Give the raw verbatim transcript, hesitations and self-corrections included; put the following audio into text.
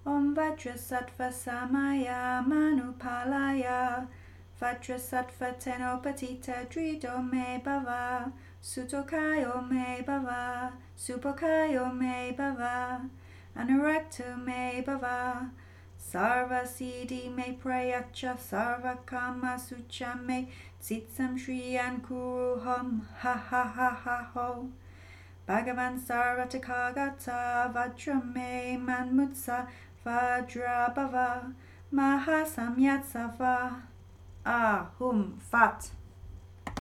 Om Vajrasattva Samaya Manupalaya Vajrasattva Tenopatita Drido Me Bhava Sutokayo Me Bhava Supokayo Me Bhava Anurakta Me Bhava Sarva Siddhi Me Prayacha Sarva Kama Sucha Me Tsitsam Shriyan Kuruham Ha Ha Ha Ha Ho Bhagavan Sarvatakagata Vajrame Manmutsa Vajrabhava Mahasamyatsava Ahum Fat